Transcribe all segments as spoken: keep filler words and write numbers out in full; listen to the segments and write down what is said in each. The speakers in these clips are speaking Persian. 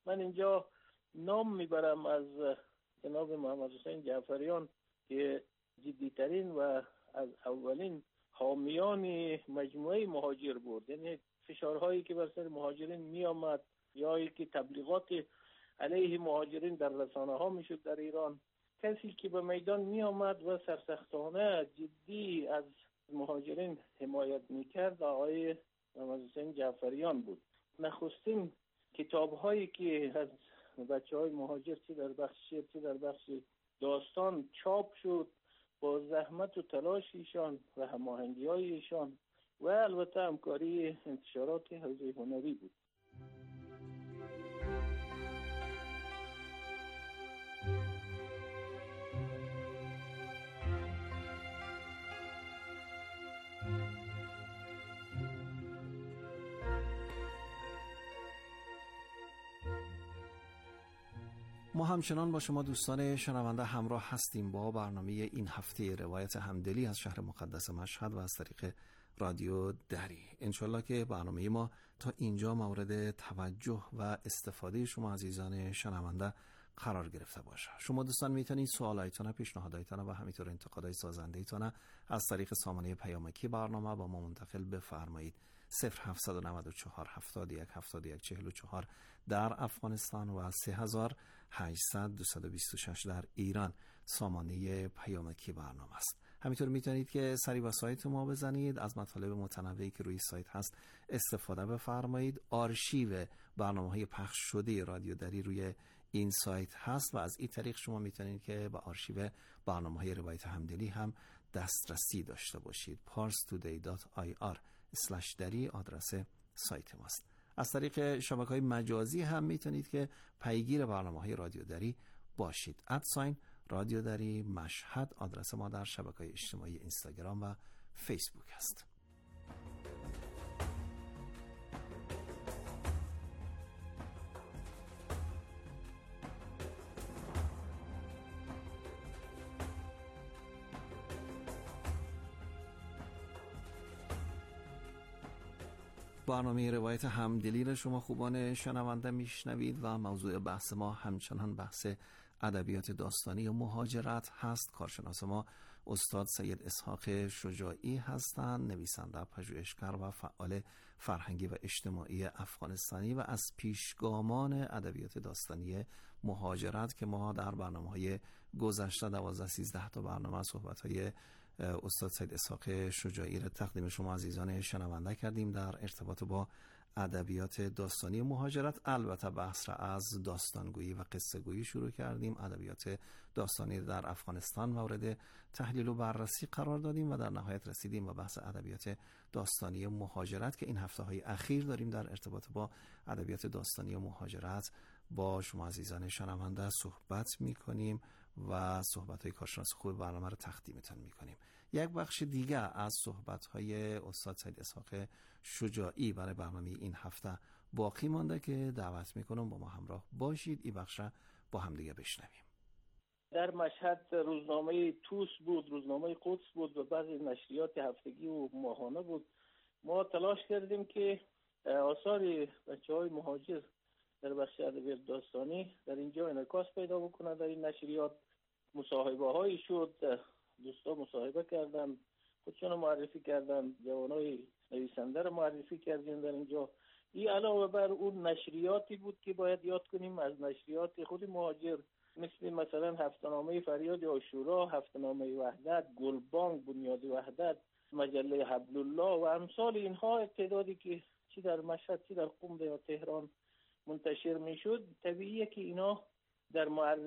من اینجا نام میبرم از جناب محمد حسین جعفریان که جدیترین و از اولین حامیان مجموعه مهاجر بود. یعنی فشارهایی که بر سر مهاجرین می آمد یا که تبلیغات علیه مهاجرین در رسانه ها می شد در ایران، کسی که به میدان می آمد و سرسختانه جدی از مهاجرین حمایت می کرد آقای محمد حسین جعفریان بود. نخستین کتاب هایی که از بچه های مهاجر چه در بخش شعر چه در بخش داستان چاپ شد با زحمت و تلاش ایشان و هماهنگی های ایشان و البته همکاری انتشارات حوزه هنری بود. ما همچنان با شما دوستان شنونده همراه هستیم با برنامه این هفته روایت همدلی از شهر مقدس مشهد و از طریق رادیو دری. انشالله که برنامه ما تا اینجا مورد توجه و استفاده شما عزیزان شنونده قرار گرفته باشه. شما دوستان میتونید سوالایتان، پیشنهادایتان و همینطور انتقادهای سازنده‌ایتان از طریق سامانه پیامکی برنامه با ما منتقل بفرمایید. صفر هفت نه چهار هفتاد و یک هفتاد و یک چهل و چهار در افغانستان و سه هزار و هشتصد دویست و بیست و شش در ایران سامانه پیامکی برنامه است. همینطور میتونید که سری به سایت ما بزنید، از مطالب متنوعی که روی سایت هست استفاده بفرمایید. آرشیو برنامه‌های پخش شده رادیو دری روی این سایت هست و از این طریق شما میتونید که به آرشیو برنامه‌های روایت همدلی هم دسترسی داشته باشید. پارس تودی دات آی آر اسلش دری آدرس سایت ماست. از طریق شبکه‌های مجازی هم میتونید که پیگیر برنامه‌های رادیو دری باشید. ادساین رادیو دری مشهد آدرس ما در شبکه‌های اجتماعی اینستاگرام و فیسبوک است. برنامه روایت همدلی را شما خوبان شنونده میشنوید و موضوع بحث ما همچنان بحث ادبیات داستانی و مهاجرت هست. کارشناس ما استاد سید اسحاق شجاعی هستند، نویسنده، پژوهشگر و فعال فرهنگی و اجتماعی افغانستانی و از پیشگامان ادبیات داستانی مهاجرت که ما در برنامه‌های گذشته دوازده سیزده تا برنامه صحبت‌های استاد سید اسحاق شجاعی را تقدیم شما عزیزان شنونده کردیم در ارتباط با ادبیات داستانی مهاجرت. البته بحث را از داستانگویی و قصه گویی شروع کردیم. ادبیات داستانی در افغانستان مورد تحلیل و بررسی قرار دادیم و در نهایت رسیدیم به بحث ادبیات داستانی مهاجرت که این هفته های اخیر داریم در ارتباط با ادبیات داستانی مهاجرت با شما عزیزان شنونده صحبت میکنیم و صحبت های کارشناس خوب برنامه رو تقدیمتان میکنیم. یک بخش دیگه از صحبت های استاد سید اسحاق شجاعی برای برنامه این هفته باقی مانده که دعوت میکنم با ما همراه باشید. این بخش با هم دیگه بشنویم. در مشهد روزنامه توس بود، روزنامه قدس بود و بعضی نشریات هفتگی و ماهانه بود. ما تلاش کردیم که آثار بچه‌های مهاجر در بخش ادبیات داستانی در اینجا انعکاس پیدا بکنه. در این نشریات مصاحبه هایی شد، دوستا مصاحبه کردن، خودشون معرفی کردن، جوانای نویسنده رو معرفی کردن در اینجا. این علاوه بر اون نشریاتی بود که باید یاد کنیم از نشریات خود مهاجر، مثل مثلا هفته‌نامه فریاد عاشورا، هفته‌نامه وحدت، گلبانگ، بنیاد وحدت، مجله حبل الله و امثال اینها. تعدادی که چی در مشهد چی در قم یا تهران منتشر میشد، طبیعیه که اینا در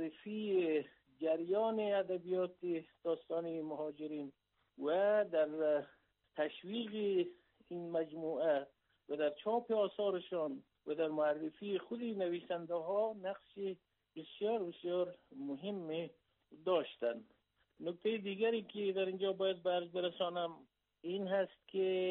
معرفی جریان ادبیات داستانی مهاجرین و در تشویق این مجموعه و در چاپ آثارشان و در معرفی خود نویسنده ها نقش بسیار بسیار مهم داشتن. نکته دیگری که در اینجا باید برز برسانم این هست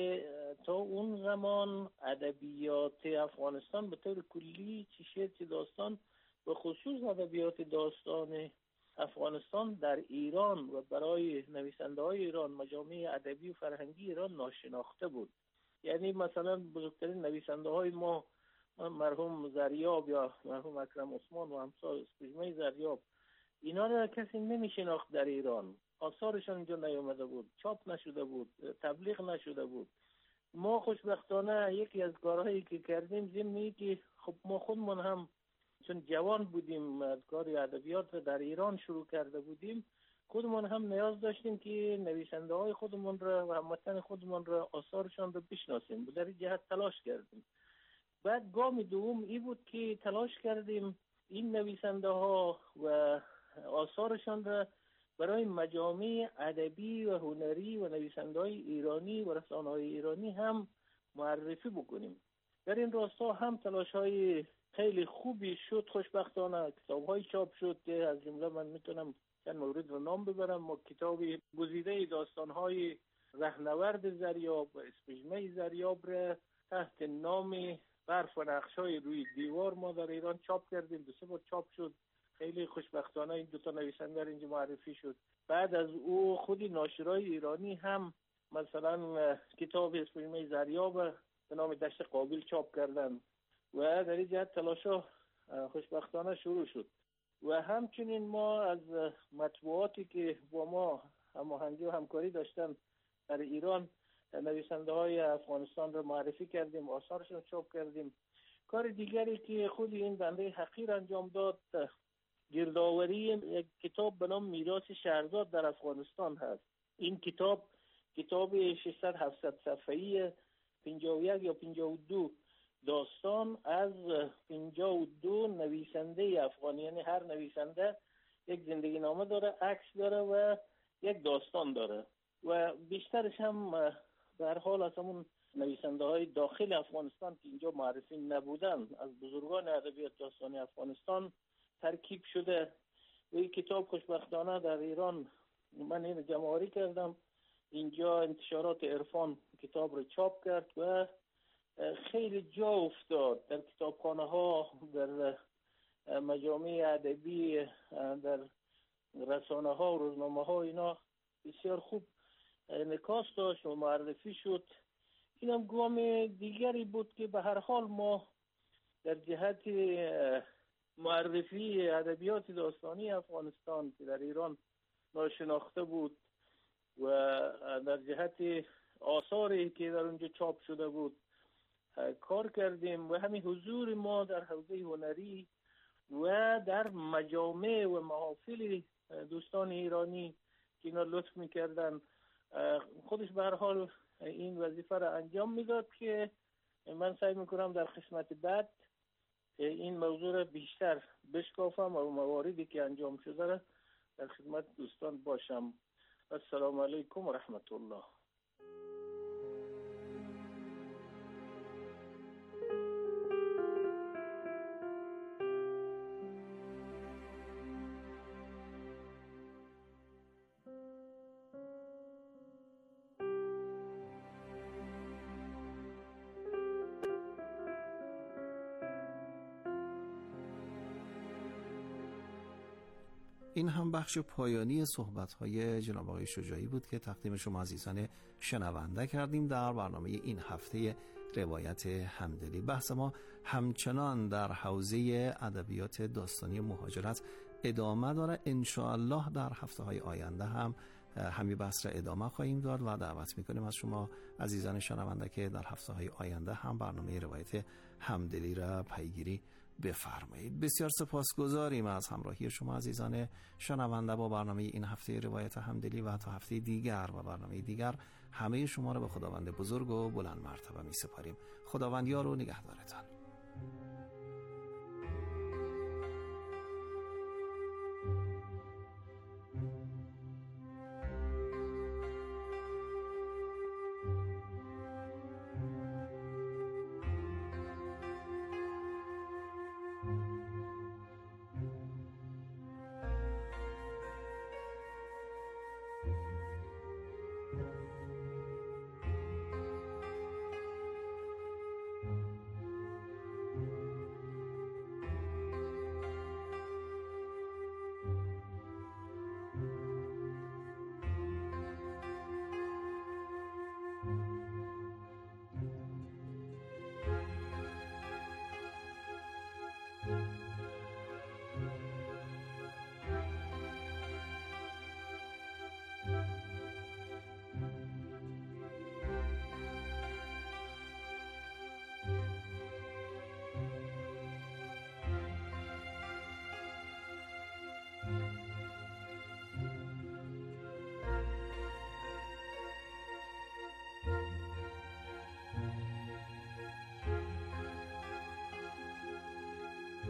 که تا اون زمان ادبیات افغانستان به طور کلی چه شعر چه داستان، به خصوص ادبیات داستان افغانستان در ایران و برای نویسنده های ایران، مجامع ادبی و فرهنگی ایران ناشناخته بود. یعنی مثلا بزرگترین نویسنده های ما مرحوم زریاب یا مرحوم اکرم عثمان و امثال اسپیجمه زریاب، اینا را کسی نمیشناخت در ایران. آثارشان اینجا نیامده بود، چاپ نشده بود، تبلیغ نشده بود. ما خوشبختانه یکی از کارهایی که کردیم ضمن که خب ما خودمون هم چون جوان بودیم کار ادبیات در ایران شروع کرده بودیم، خودمون هم نیاز داشتیم که نویسنده های خودمون را و هموطن خودمون را آثارشان را بشناسیم. در این جهت تلاش کردیم. بعد گام دوم ای بود که تلاش کردیم این نویسنده ها و آثارشان را برای مجامع ادبی و هنری و نویسنده های ایرانی و رسانه های ایرانی هم معرفی بکنیم. در این راستا هم تلاش های خیلی خوبی شد. خوشبختانه کتاب های چاپ شد که از جمله من میتونم چند مورد رو نام ببرم. ما کتاب گزیده داستان های رهنورد زریاب و اسپیجمه زریاب را تحت نام برف و نقش های روی دیوار ما در ایران چاپ کردیم. دو سه بار چاپ شد. خیلی خوشبختانه این دوتا نویسنده اینجا معرفی شد. بعد از او خودی ناشرای ایرانی هم مثلا کتاب اسپیجمه زریاب به نام دشت قابل چاپ کردن و در این جهت تلاشا خوشبختانه شروع شد. و همچنین ما از مطبوعاتی که با ما هماهنگی و همکاری داشتن در ایران نویسنده های افغانستان را معرفی کردیم، آثارشون چاپ کردیم. کار دیگری که خود این بنده حقیر انجام داد گردآوری یک کتاب به نام میراث شهرزاد در افغانستان هست. این کتاب کتاب ششصد هفتصد صفحه‌ای پنجاه و یک یا پنجاه و دو داستان از پنجاه و دو نویسنده افغانی، یعنی هر نویسنده یک زندگی نامه داره، عکس داره و یک داستان داره و بیشترش هم به هر حال از همون نویسنده های داخل افغانستان که اینجا معرفی نبودن از بزرگان ادبیات داستانی افغانستان ترکیب شده. و این کتاب خوشبختانه در ایران من این جمع‌آوری کردم. اینجا انتشارات عرفان کتاب رو چاپ کرد و خیلی جا افتاد در کتابخانه ها، در مجامع ادبی، در رسانه ها و روزنامه ها. اینا بسیار خوب انعکاس داشت و معرفی شد. اینم گام دیگری بود که به هر حال ما در جهت معرفی ادبیات داستانی افغانستان که در ایران ناشناخته بود و در جهت آثاری که در اونجا چاپ شده بود کار کردیم و همین حضور ما در حوزه هنری و در مجامع و محافل دوستان ایرانی که اینا لطف میکردن خودش به هر حال این وظیفه را انجام میداد که من سعی میکنم در قسمت بعد این موضوع را بیشتر بشکافم و مواردی که انجام شده را در خدمت دوستان باشم. السلام علیکم و رحمت الله. این هم بخش پایانی صحبت‌های جناب آقای شجاعی بود که تقدیم شما عزیزان شنونده کردیم در برنامه این هفته روایت همدلی. بحث ما همچنان در حوزه ادبیات داستانی مهاجرت ادامه داره. انشاءالله در هفته‌های آینده هم همین بحث را ادامه خواهیم داد و دعوت می‌کنیم از شما عزیزان شنونده که در هفته‌های آینده هم برنامه روایت همدلی را پیگیری بفرمایید. بسیار سپاسگزاریم از همراهی شما عزیزان شنونده با برنامه این هفته روایت همدلی و تا هفته دیگر و برنامه دیگر همه شما را به خداوند بزرگ و بلند مرتبه می سپاریم. خداوند یار و نگهدارتان.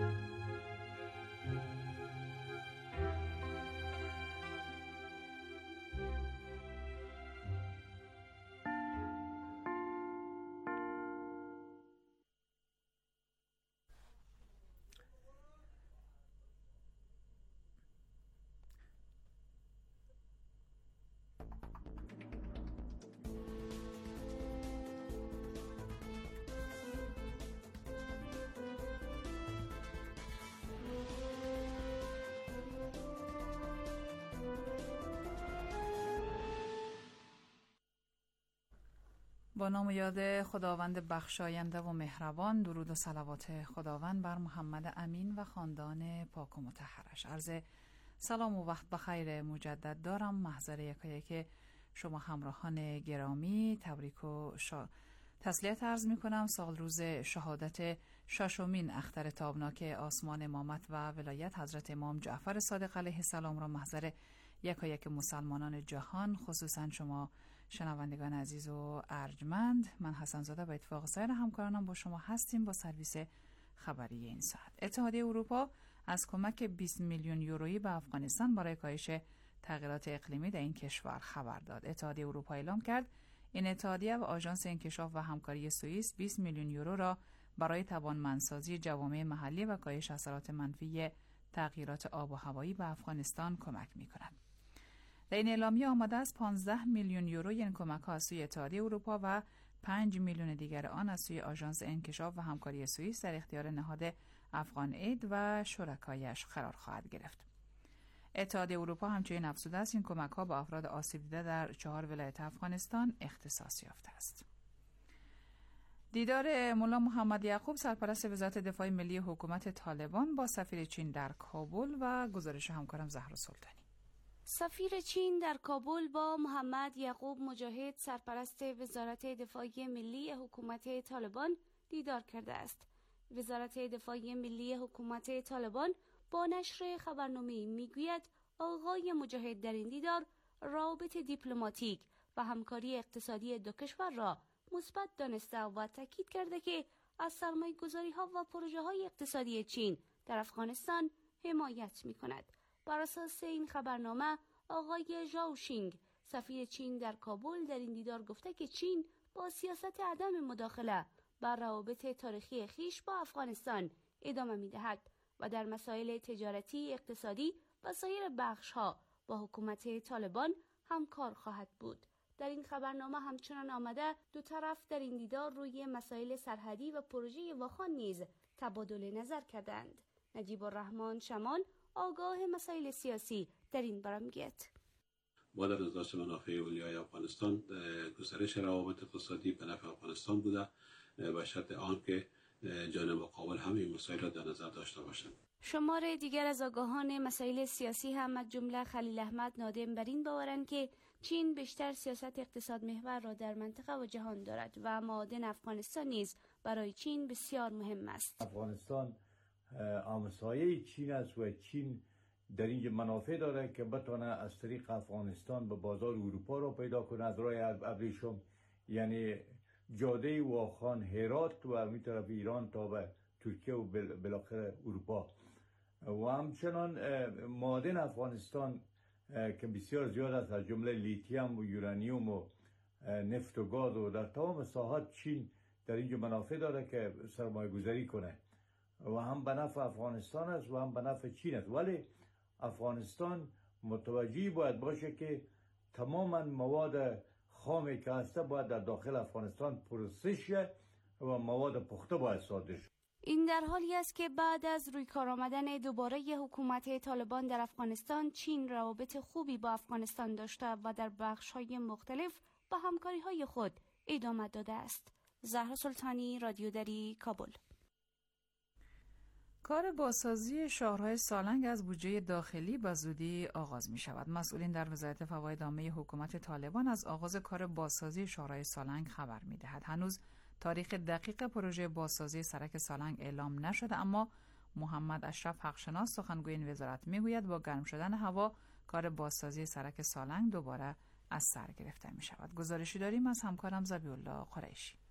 با نام و یاد خداوند بخشاینده و مهربان، درود و صلوات خداوند بر محمد امین و خاندان پاک و مطهرش. عرض سلام و وقت بخیر مجدد دارم. محضر یکایک شما همراهان گرامی تبریک و شا... تسلیت عرض می کنم. سال روز شهادت ششمین اختر تابناک آسمان امامت و ولایت حضرت امام جعفر صادق علیه السلام را محضر یکایک مسلمانان جهان، خصوصا شما شنوندگان عزیز و ارجمند، من حسن زاده با اتفاق سایر همکارانم با شما هستیم با سرویس خبری این ساعت. اتحادیه اروپا از کمک بیست میلیون یورویی به افغانستان برای کاهش تغییرات اقلیمی در این کشور خبر داد. اتحادیه اروپا اعلام کرد این اتحادیه و آژانس انکشاف و همکاری سوئیس بیست میلیون یورو را برای توانمندسازی جوامع محلی و کاهش اثرات منفی تغییرات آب و هوایی به افغانستان کمک می‌کند. در این اعلامیه آمده است پانزده میلیون یورو این کمک ها از سوی اتحادیه اروپا و پنج میلیون دیگر آن از سوی آژانس انکشاف و همکاری سوئیس در اختیار نهاد افغان اید و شرکایش قرار خواهد گرفت. اتحادیه اروپا همچنین افزوده است این کمک ها به افراد آسیب دیده در چهار ولایت افغانستان اختصاص یافته است. دیدار ملا محمد یعقوب سرپرست وزارت دفاع ملی حکومت طالبان با سفیر چین در کابل و گزارش همکارم زهرا سلطانی. سفیر چین در کابل با محمد یعقوب مجاهد سرپرست وزارت دفاع ملی حکومت طالبان دیدار کرده است. وزارت دفاع ملی حکومت طالبان با نشر خبرنامه میگوید آقای مجاهد در این دیدار روابط دیپلماتیک و همکاری اقتصادی دو کشور را مثبت دانسته و تاکید کرده که از سرمایه‌گذاری ها و پروژه های اقتصادی چین در افغانستان حمایت می کند. بر اساس این خبرنامه آقای ژائو شینگ سفیر چین در کابل در این دیدار گفته که چین با سیاست عدم مداخله بر روابط تاریخی خویش با افغانستان ادامه می دهد و در مسائل تجارتی، اقتصادی و سایر بخش‌ها با حکومت طالبان همکار خواهد بود. در این خبرنامه همچنان آمده دو طرف در این دیدار روی مسائل سرحدی و پروژه واخان نیز تبادل نظر کردند. نجیب الرحمن شمال آگاه مسائل سیاسی در این باره میگوید ما در نظارت منافع اولیای افغانستان گسترش روابط اقتصادی به نفع افغانستان بوده به شرط آنکه جانب مقابل هم این مسائل را در نظر داشته باشند. شمار دیگر از آگاهان مسائل سیاسی هم از جمله خلیل احمد نادم بر این باورند که چین بیشتر سیاست اقتصاد محور را در منطقه و جهان دارد و معادن افغانستان نیز برای چین بسیار مهم است. افغانستان همسایه چین است و چین در اینجا منافع داره که بتونه از طریق افغانستان به بازار اروپا را پیدا کنه از راه ابریشم، یعنی جاده واخان هرات و می طرف ایران تا به ترکیه و بالاخره اروپا. و همچنان معادن افغانستان که بسیار زیاد است از جمله لیتیم و یورانیوم و نفت و گاز و در تمام ساحات چین در اینجا منافع داره که سرمایه گذاری کنه و هم به نفع افغانستان است و هم به نفع چین است. ولی افغانستان متوجه باید باشه که تماما مواد خامی که هسته باید در داخل افغانستان پروسس شه و مواد پخته باید صادر شه. این در حالی است که بعد از روی کار آمدن دوباره حکومت طالبان در افغانستان، چین روابط خوبی با افغانستان داشته و در بخش‌های مختلف به همکاری‌های خود ادامه داده است. زهرا سلطانی، رادیو دری، کابل. کار بازسازی شهرهای سالنگ از بودجه داخلی به زودی آغاز می شود. مسئولین در وزارت فواید عامه حکومت طالبان از آغاز کار بازسازی شهرهای سالنگ خبر می دهد. هنوز تاریخ دقیق پروژه بازسازی سرک سالنگ اعلام نشده، اما محمد اشرف حقشناس سخنگوی این وزارت می گوید با گرم شدن هوا کار بازسازی سرک سالنگ دوباره از سر گرفته می شود. گزارشی داریم از همکارم ذبیح الله قریشی.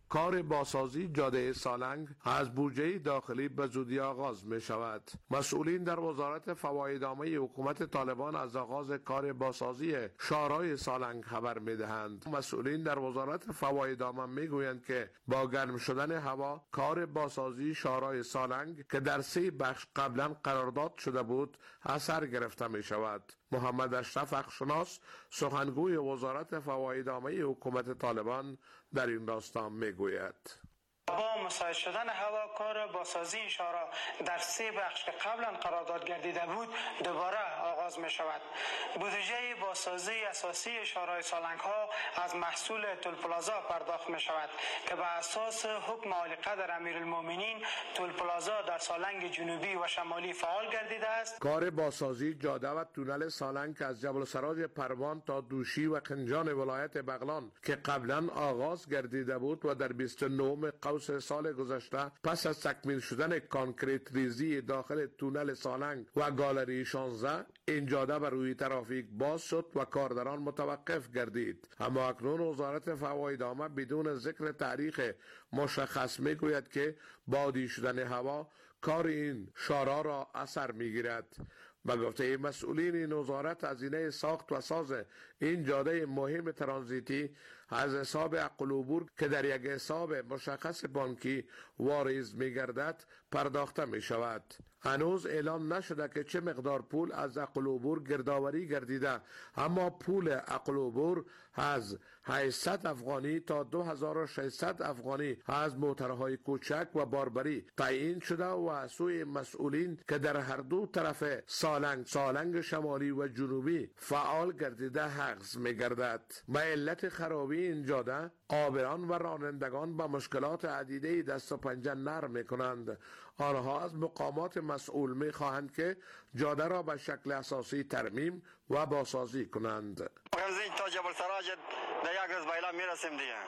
کار بازسازی جاده سالنگ از بودجه داخلی به زودی آغاز می شود. مسئولین در وزارت فوایدنامه حکومت طالبان از آغاز کار بازسازی شارای سالنگ خبر می دهند. مسئولین در وزارت فوایدنامه می گویند که با گرم شدن هوا کار بازسازی شارای سالنگ که در سه بخش قبلا قرارداد شده بود اثر گرفته می شود. محمد اشرف اخشناس سخنگوی وزارت فوایدنامه حکومت طالبان در این راستا می گوید. با مساعد شدن هوا کار بازسازی این شارع در سه بخش که قبلا قرارداد گردیده بود دوباره آغاز می شود. بودجه بازسازی اساسی شارع سالنگ ها از محصول تول پلازا پرداخت می شود که به اساس حکم عالی قدر امیرالمومنین تول پلازا در سالنگ جنوبی و شمالی فعال گردیده است. کار بازسازی جاده و تونل سالنگ از جبل سراج پروان تا دوشی و خنجان ولایت بغلان که قبلا آغاز گردیده بود و در بیست و نهم قوس سال گذشته پس از تکمیل شدن کانکریت ریزی داخل تونل سالنگ و گالری شانزده این جاده بر روی ترافیک باز شد و کارداران متوقف گردید. اما اکنون وزارت فوایدنامه بدون ذکر تاریخ مشخص میگوید که بادی شدن هوا کار این شارع را اثر میگیرد. به گفته مسئولین این وزارت هزینه ساخت و ساز این جاده مهم ترانزیتی از حساب عقل عبور که در یک حساب مشخص بانکی واریز می گردد پرداخته می شود. هنوز اعلام نشده که چه مقدار پول از عقل عبور گردآوری گردیده، اما پول عقل عبور از هشتصد افغانی تا دو هزار و ششصد افغانی از موترهای کوچک و باربری تعیین شده و از سوی مسئولین که در هر دو طرف سالنگ سالنگ شمالی و جنوبی فعال گردیده حفظ می گردد. به علت خرابی این جاده عابران و رانندگان با مشکلات عدیده دست و پنجه نرم می کنند. آنها از مقامات مسئول می خواهند که جاده را به شکل اساسی ترمیم و بازسازی کنند. تا جبل سراج در یک روز بیلا می رسیم دیگه.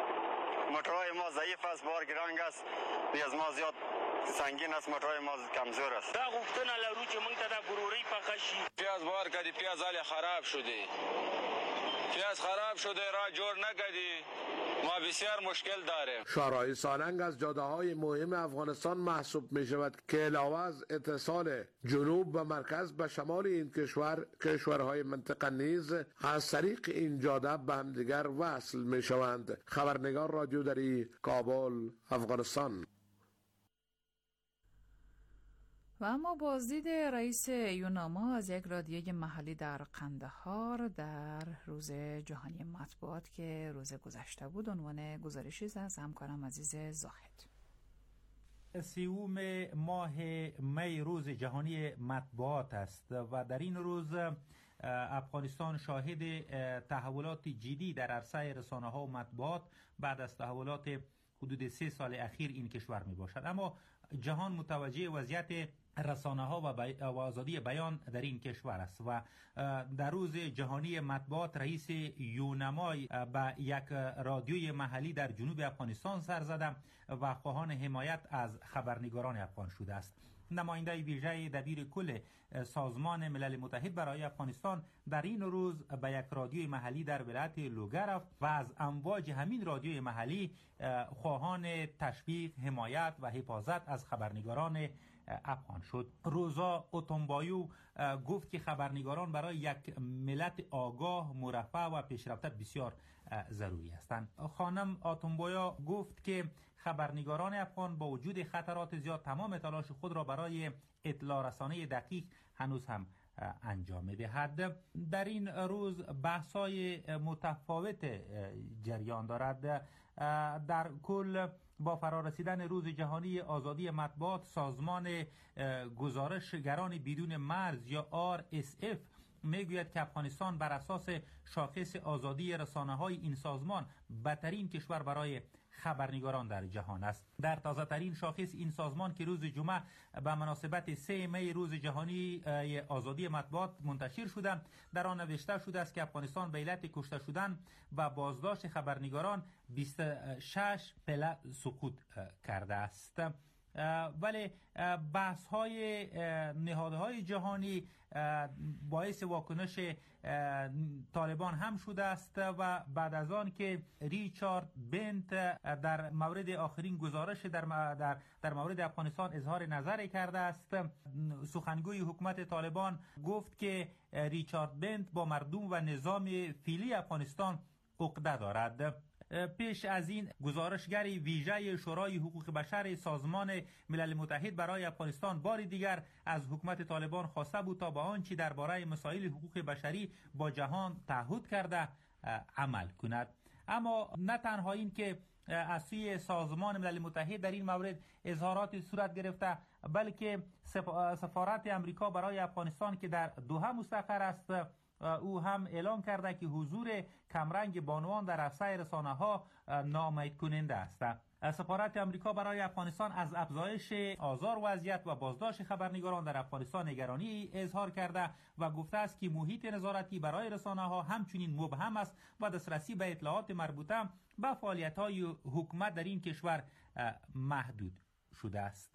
موتورهای ما ضعیف است، بار گرانگ است، از ما زیاد سنگین است، موتورهای ما کمزور است. دا غوښتنه لرو چې موږ ته دا ګروري پخه شي. پیاز بار کړي، پیاز حالې خراب شده. پیاز خراب شده، راه جوړ نکردی. ما بسیار مشکل داریم. شارع سالنگ از جاده های مهم افغانستان محسوب می شود که علاوه از اتصال جنوب و مرکز به شمال این کشور، کشورهای منطقه نیز از طریق این جاده به همدیگر وصل می شوند. خبرنگار رادیو دری، کابل، افغانستان. و اما بازدید رئیس یوناما از یک رادیوی محلی در قندهار در روز جهانی مطبوعات که روز گذشته بود عنوان گزارشی از همکارم عزیز زاهد. سیوم ماه می روز جهانی مطبوعات است و در این روز افغانستان شاهد تحولات جدی در عرصه رسانه ها و مطبوعات بعد از تحولات حدود سه سال اخیر این کشور می باشد. اما جهان متوجه وضعیت رسانه ها و, بی... و آزادی بیان در این کشور است و در روز جهانی مطبوعات رئیس یونمای به یک رادیوی محلی در جنوب افغانستان سر زده و خواهان حمایت از خبرنگاران افغان شده است. نماینده ویژه دبیر کل سازمان ملل متحد برای افغانستان در این روز به یک رادیوی محلی در ولایت لوگر رفت و از امواج همین رادیوی محلی خواهان تشویق، حمایت و حفاظت از خبرنگاران افغان شد. روزا اوتونبایو گفت که خبرنگاران برای یک ملت آگاه، مرفه و پیشرفته بسیار ضروری هستند. خانم اوتونبایو گفت که خبرنگاران افغان با وجود خطرات زیاد تمام تلاش خود را برای اطلاع رسانی دقیق هنوز هم انجام می‌دهد. در این روز بحث‌های متفاوت جریان دارد. در کل با فرارسیدن روز جهانی آزادی مطبوعات سازمان گزارشگران بدون مرز یا آر اس اف میگوید که افغانستان بر اساس شاخص آزادی رسانه‌های این سازمان بدترین کشور برای خبرنگاران در جهان است. در تازه ترین شاخص این سازمان که روز جمعه به مناسبت سه می روز جهانی آزادی مطبوعات منتشر شده، در آن نوشته شده است که افغانستان به علت کشته شدن و بازداشت خبرنگاران بیست و شش پله سقوط کرده است. ولی بحث های نهادهای جهانی باعث واکنش طالبان هم شده است و بعد از آن که ریچارد بنت در مورد آخرین گزارش در در در مورد افغانستان اظهار نظر کرده است، سخنگوی حکومت طالبان گفت که ریچارد بنت با مردم و نظام فعلی افغانستان عقده دارد. پیش از این گزارشگر ویژه شورای حقوق بشر سازمان ملل متحد برای افغانستان بار دیگر از حکومت طالبان خواسته بود تا با آنچه درباره مسائل حقوق بشری با جهان تعهد کرده عمل کند. اما نه تنها این که از سوی سازمان ملل متحد در این مورد اظهارات صورت گرفته، بلکه سفارت امریکا برای افغانستان که در دوحه مستقر است، او هم اعلام کرده که حضور کمرنگ بانوان در عرصه رسانه‌ها ناامید کننده است. سفارت امریکا برای افغانستان از افزایش آزار و اذیت و بازداشت خبرنگاران در افغانستان نگرانی اظهار کرده و گفته است که محیط نظارتی برای رسانه‌ها همچنین مبهم است و دسترسی به اطلاعات مربوطه به فعالیت‌های حکومت در این کشور محدود شده است.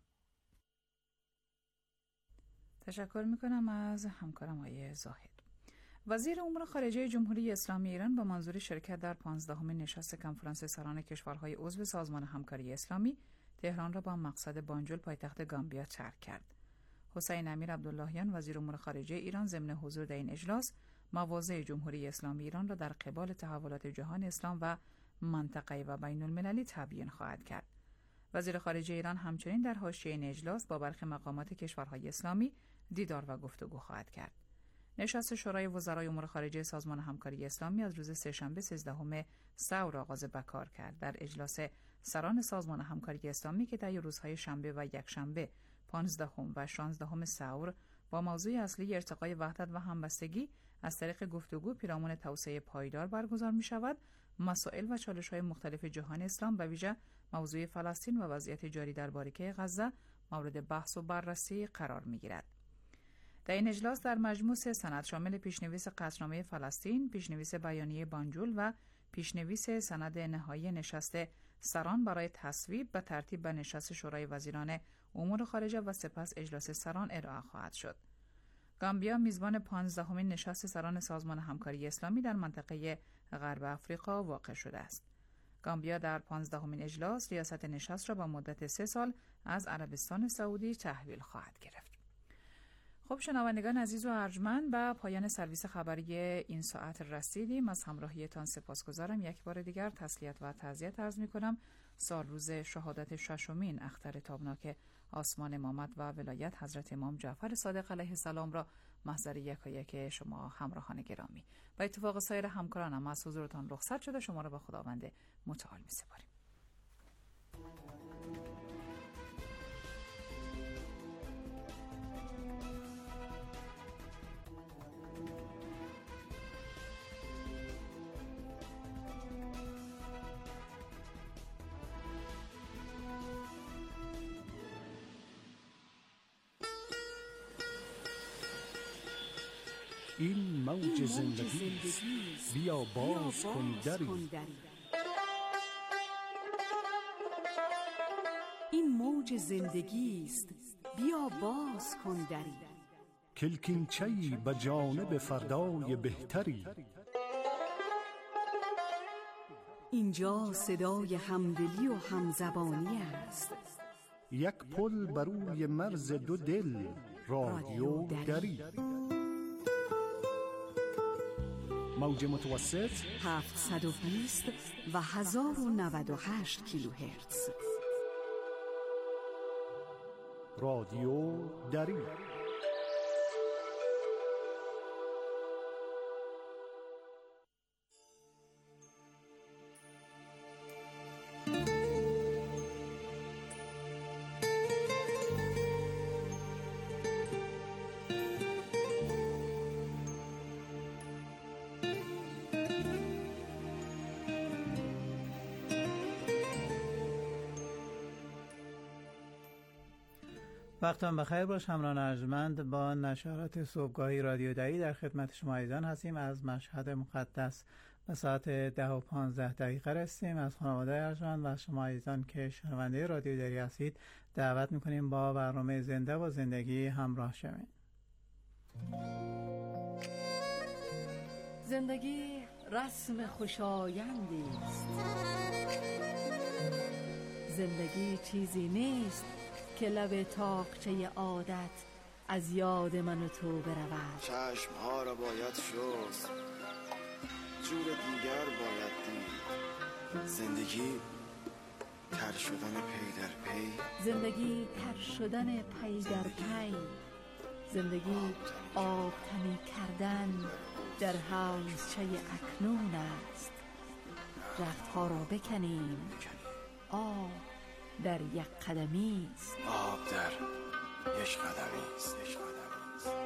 تشکر می‌کنم از همکارم آقای زاهد. وزیر امور خارجه جمهوری اسلامی ایران با منظور شرکت در پانزدهمین نشست کنفرانس سران کشورهای عضو سازمان همکاری اسلامی تهران را با مقصد بانجول پایتخت گامبیا ترک کرد. حسین امیر عبداللهیان وزیر امور خارجه ایران ضمن حضور در این اجلاس مواضع جمهوری اسلامی ایران را در قبال تحولات جهان اسلام و منطقه‌ای و بین المللی تبیین خواهد کرد. وزیر خارجه ایران همچنین در حاشیه این اجلاس با برخی مقامات کشورهای اسلامی دیدار و گفتگو خواهد کرد. نشست شورای وزرای امور خارجه سازمان همکاری اسلامی از روز سه‌شنبه سیزدهم سور آغاز به کار کرد. در اجلاس سران سازمان همکاری اسلامی که طی روزهای شنبه و یکشنبه پانزدهم و شانزدهم سور با موضوع اصلی ارتقای وحدت و همبستگی از طریق گفتگو پیرامون توسعه پایدار برگزار می شود، مسائل و چالش‌های مختلف جهان اسلام به ویژه موضوع فلسطین و وضعیت جاری در باریکه غزه مورد بحث و بررسی قرار می گیرد. در این اجلاس در مجموع سه سند شامل پیشنویس قطعنامه فلسطین، پیشنویس بیانیه بانجول و پیشنویس سند نهایی نشست سران برای تصویب به ترتیب به نشست شورای وزیران امور خارجه و سپس اجلاس سران ارائه خواهد شد. گامبیا میزبان پانزدهمین نشست سران سازمان همکاری اسلامی در منطقه غرب افریقا واقع شده است. گامبیا در پانزدهمین اجلاس ریاست نشست را با مدت سه سال از عربستان سعودی تحویل خواهد گرفت. خب شنوندگان عزیز و ارجمند، به پایان سرویس خبری این ساعت رسیدیم. از همراهیتان سپاسگزارم. یک بار دیگر تسلیت و تعزیت عرض می کنم. سال روز شهادت ششمین اختر تابناک آسمان امامت و ولایت حضرت امام جعفر صادق علیه السلام را محضر یکایک شما همراهان گرامی و اتفاق سایر همکارانم از حضورتان رخصت شده شما را به خداوند متعال می سپاریم. این موج زندگی است، بیا باز کن دری. این موج زندگی است، بیا باز کن دری. کلکینچه‌ای به جانب فردای بهتری. اینجا صدای همدلی و همزبانی است. یک پل بر روی مرز دو دل، رادیو دری. موج متوسط هفتصد و بیست و هزار و نود و هشت کیلوهرتز. رادیو دری. وقتان بخیر باش همراهان ارجمند. با نشرات صبحگاهی رادیو دری در خدمت شما عزیزان هستیم از مشهد مقدس به ساعت ده و پانزده دقیقه رسیم. از خانواده ارجمند و شما عزیزان که شنونده رادیو دری هستید دعوت میکنیم با برنامه زنده و زندگی همراه شوید. زندگی رسم خوشایندی است. زندگی چیزی نیست که لب تاقچه عادت از یاد من و تو برود. چشمها را باید شست، جور دیگر باید دید. زندگی تر شدن پی در پی. زندگی تر شدن پی در پی. زندگی آب تنی کردن در حوضچه اکنون است. رختها را بکنیم، آب در یک قدمی است. آب در یک قدمی است. یک قدمی است.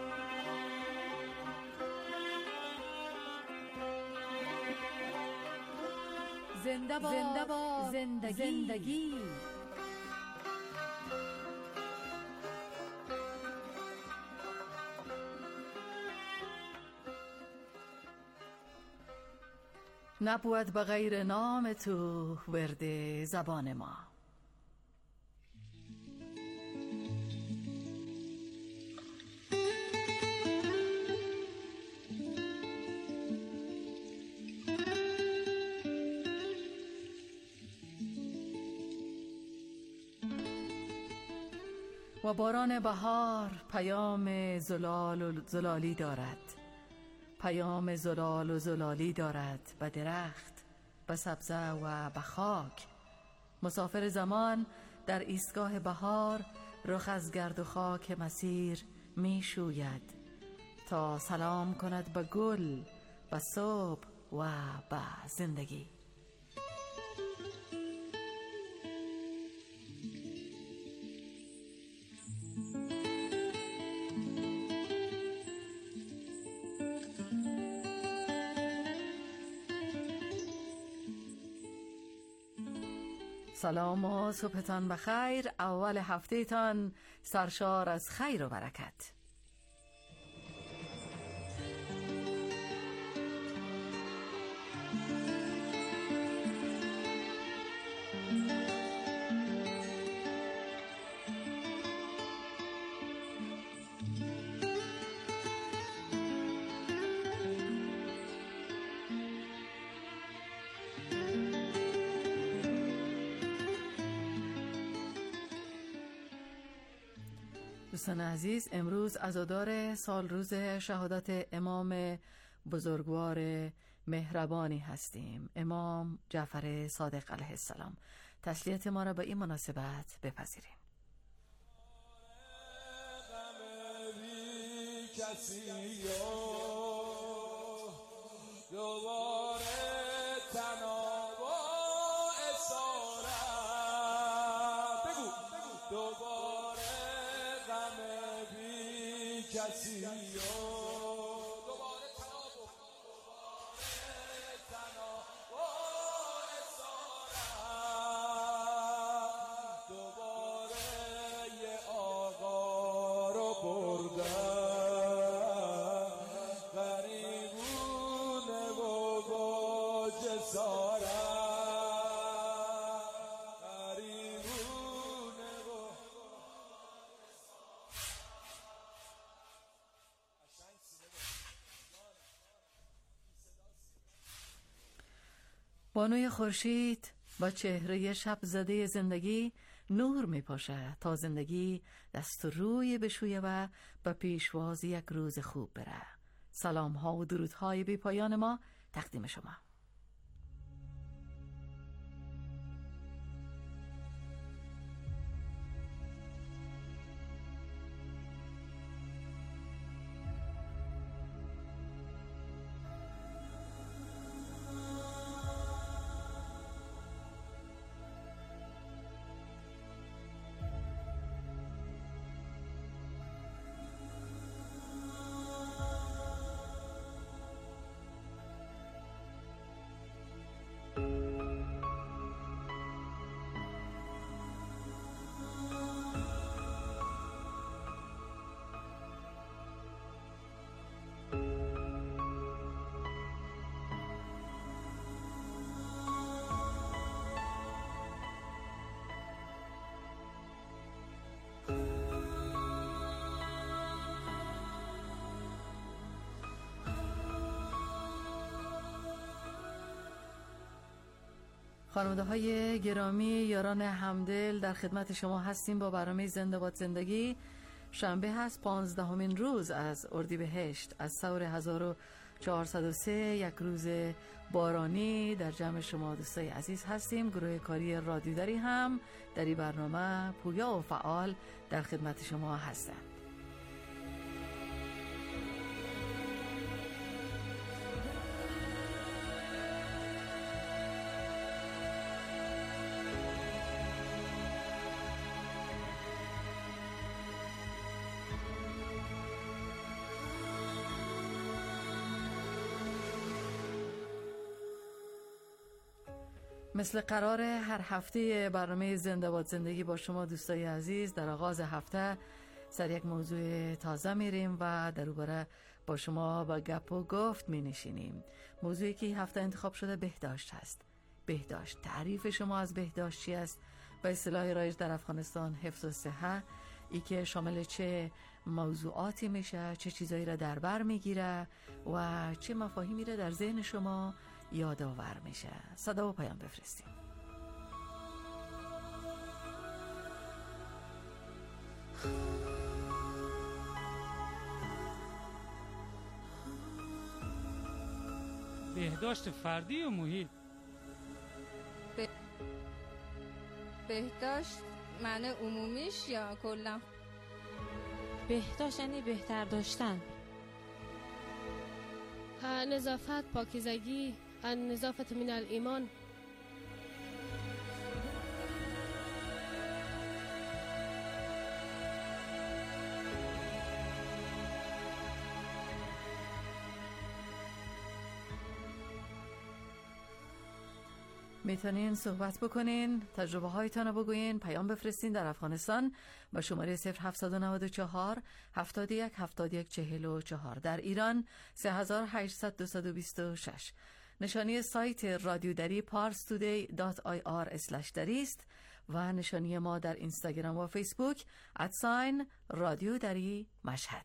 زنده باد، زنده باد زندگی. زندگی نبود بغیر نام تو ورد زبان ما. و باران بهار پیام زلال و زلالی دارد. پیام زلال و زلالی دارد به درخت، به سبزه و به خاک. مسافر زمان در ایستگاه بهار رخ از گرد و خاک مسیر می شوید تا سلام کند به گل، به صبح و به زندگی. سلام و صبحتان بخیر. اول هفته تان سرشار از خیر و برکت. دوستان عزیز، امروز عزادار سال روز شهادت امام بزرگوار مهربانی هستیم، امام جعفر صادق علیه السلام. تسلیت ما را به این مناسبت بپذیریم. بانوی خورشید با چهره شب زده زندگی نور می پاشد تا زندگی دست و روی بشویه و به پیشواز یک روز خوب بره. سلام ها و درود های بی پایان ما تقدیم شما. خانواده های گرامی یاران همدل در خدمت شما هستیم با برنامه زنده باد زندگی. شنبه هست پانزدهمین روز از اردیبهشت از سال هزار و چهارصد و سه، یک روز بارانی. در جمع شما دوستای عزیز هستیم. گروه کاری رادیو دری هم در این برنامه پویا و فعال در خدمت شما هستند. مثل قرار هر هفته برنامه زنده باد زندگی با شما دوستای عزیز در آغاز هفته سر یک موضوع تازه میریم و در اوباره با شما با گپ و گفت می نشینیم. موضوعی که هفته انتخاب شده بهداشت هست. بهداشت، تعریف شما از بهداشت چی است و اصطلاح رایج در افغانستان حفظ و صحه، ای که شامل چه موضوعاتی میشه، چه چیزایی را در بر میگیره و چه مفاهیمی را در ذهن شما یادآور میشه. صدا و پیام بفرستیم. بهداشت فردی و محیط. ب... بهداشت معنی عمومیش یا کلا؟ بهداشت یعنی بهتر داشتن. نظافت، پاکیزگی، نظافت من الایمان. میتونین صحبت بکنین، تجربه هایتان رو بگوین، پیام بفرستین در افغانستان با شماره صفر هفتصد و نود و چهار هفتاد و یک هفتاد و یک چهل و چهار. در ایران سه هزار و هشتصد دویست و بیست و شش. نشانی سایت رادیو دری پارس تودی دات آی آر اسلش دری است و نشانی ما در اینستاگرام و فیسبوک ادساین رادیو دری مشهد.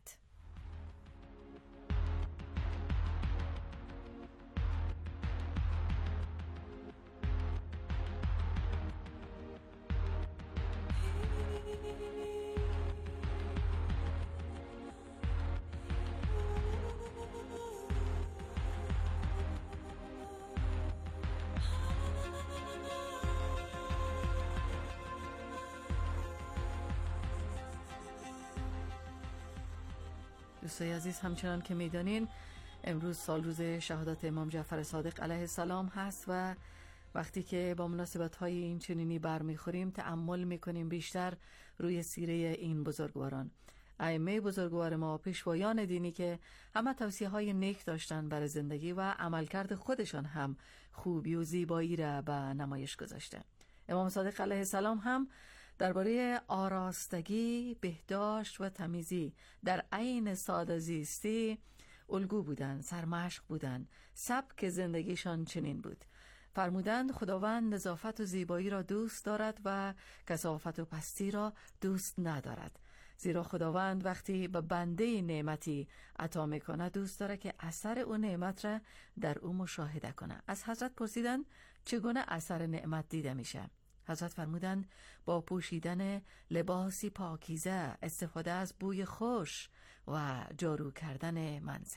دوستای عزیز، همچنان که میدانین امروز سال روز شهادت امام جعفر صادق علیه السلام هست و وقتی که با مناسبت های این چنینی برمیخوریم تأمل میکنیم بیشتر روی سیره این بزرگواران، ائمه بزرگوار ما، پیشوایان دینی که همه توصیه های نیک داشتن برای زندگی و عملکرد خودشان هم خوبی و زیبایی را به نمایش گذاشته. امام صادق علیه السلام هم درباره آراستگی، بهداشت و تمیزی در عین ساده زیستی الگو بودند، سرمشق بودند. سبک زندگیشان چنین بود. فرمودند خداوند نظافت و زیبایی را دوست دارد و کثافت و پستی را دوست ندارد، زیرا خداوند وقتی به بنده نعمتی عطا میکنه دوست داره که اثر اون نعمت را در او مشاهده کنه. از حضرت پرسیدند چگونه اثر نعمت دیده میشه؟ حضرت فرمودند با پوشیدن لباسی پاکیزه، استفاده از بوی خوش و جارو کردن منزل.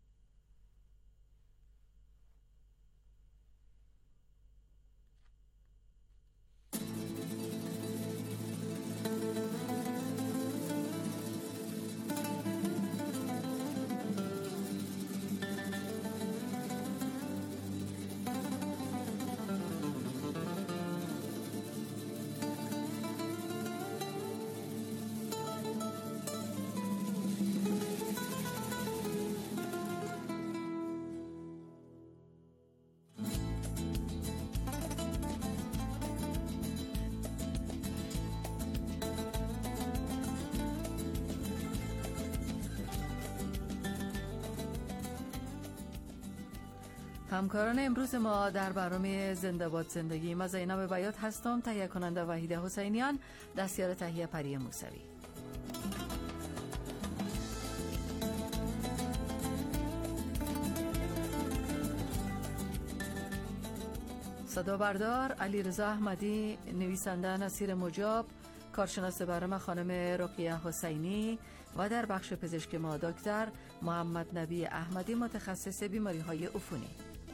همکاران امروز ما در برنامه زنده باد زندگی، من زینب بیات هستم، تهیه کننده وحیده حسینیان، دستیار تهیه پری موسوی. صدا بردار علیرضا احمدی، نویسنده نصیر مجاب، کارشناس برنامه خانم رقیه حسینی و در بخش پزشک ما دکتر محمد نبی احمدی، متخصص بیماری های عفونی.